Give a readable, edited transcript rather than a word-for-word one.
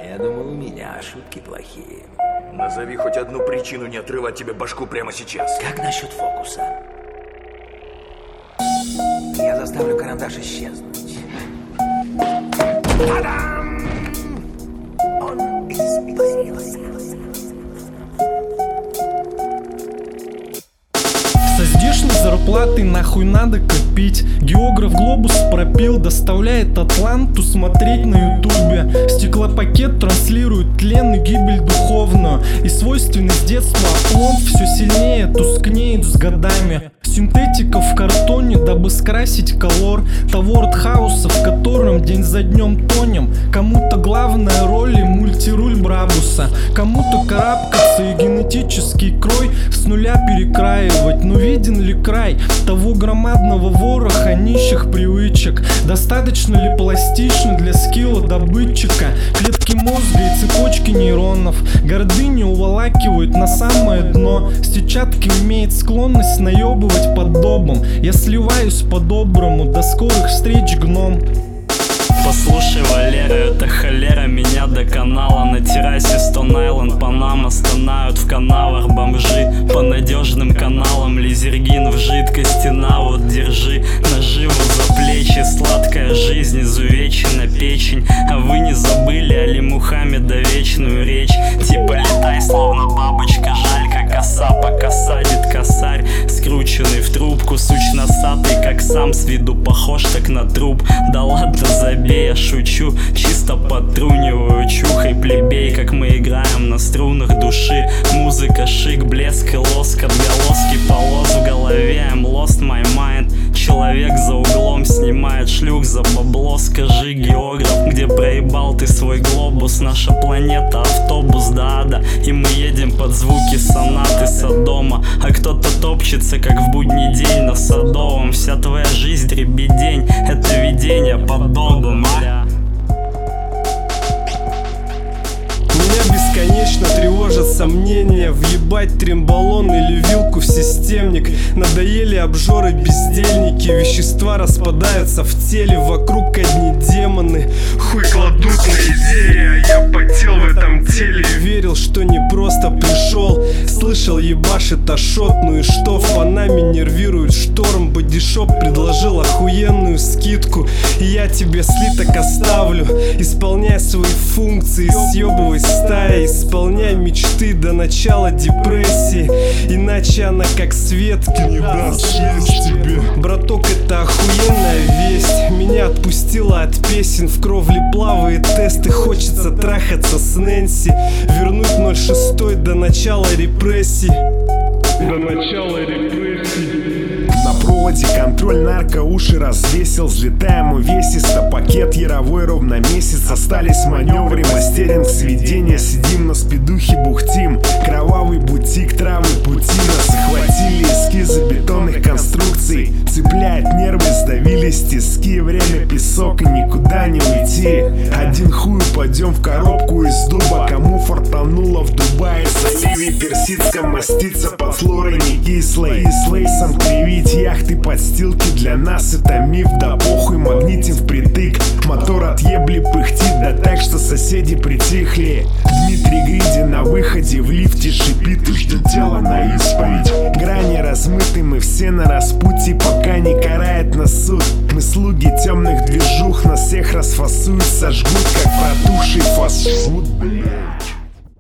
Я думал, у меня шутки плохие. Назови хоть одну причину не отрывать тебе башку прямо сейчас. Как насчет фокуса? Я заставлю карандаш исчезнуть. Та-дам! Он испарился. Со здешней зарплатой нахуй надо копить. Географ глобус пропил, доставляет Атланту смотреть на ютубе. Стеклопакет транслирует тлен и гибель духовную. И свойственный с детства опломб все сильнее тускнеет с годами. Синтетика в картоне, дабы скрасить колор того артхауса, в котором день за днем тонем. Кому-то главная роль и мультируль Брабуса, кому-то карабкаться и генетический крой с нуля перекраивать. Но виден ли край того громадного вороха нищих привычек? Достаточно ли пластично для скилла добытчика? Клетки мозга и цепочки нейронов гордыня уволакивают на самое дно. Сетчатки имеет склонность наебывать под добом. Я сливаюсь по-доброму, до скорых встреч, гном. Послушай, Валера, это холера меня до канала. На террасе Стон-Айленд, Панама стонают в канавах бомжи. По надежным каналам лизергин в жидкости. На вот, держи наживу за плечи. Сладкая жизнь изувечена печень. А вы не забыли Али Мухаммеда вечную речь? Типа летай, словно бабочка, жаль, как оса, пока садит косарь, скрученный в трубку, суч носатый, как сам с виду похож так на труп. Да ладно, забей, я шучу, чисто подтруниваю. Чухай, плебей, как мы играем на струнах души. Музыка, шик, блеск и лоск, отголоски полос в голове. I'm lost my mind. Человек за углом снимает шлюх за бабло. Скажи, географ, где проебал ты свой глобус? Наша планета автобус до ада, и мы едем под звуки сонаты Содома. А кто-то топчется, как в будний день на Садовом. Вся твоя жизнь дребедень, это видение под додом, а? Меня бесконечно тревожат сомнения. Въебать тремболон или вилку в системник. Надоели обжоры, бездельники. Вещества распадаются в теле, вокруг одни демоны. Хуй кладут на идеи, а я потел в этом теле. Верил, что не просто пришел. Слышал, ебашит Ашот. Ну и что, фанами нервирует шторм. Бодишоп предложил охуенную скидку, и я тебе слиток оставлю. Исполняй свои функции, съебывай стаи, исполняй мечты до начала депрессии. Иначе она как Светки не даст съесть тебе. Браток, это охуенная весть. Меня отпустила от песен, в кровле плавает тест. И хочется трахаться с Нэнси, вернуть 06 до начала репрессий. До начала репрессий. На проводе контроль нарко уши развесил. Взлетаем увесисто, пакет яровой ровно месяц. Остались маневры, мастеринг сведения. Сидим на спидухе, бухтим. Кровавый бутик, травы пути. Нас охватили эскизы бетонных конструкций. Цепляет нервы, сдавились тиски. Время песок и никуда не уйти. Один хуй упадем в коробку из дуба. Кому фартануло в Дубае, заливе персидском маститься под флорой не кислой. И с лейсом кривить яхты, подстилки для нас это миф. Да похуй, магнитим впритык. Мотор от ебли пыхтит, да так, что соседи притихли. Дмитрий Гриди на выходе в лифте шипит и ждет тело на исповедь. Грани размыты, мы все на распутье, пока не карает нас суд. Мы слуги темных движух, нас всех расфасуют, сожгут, как протухший фастфуд.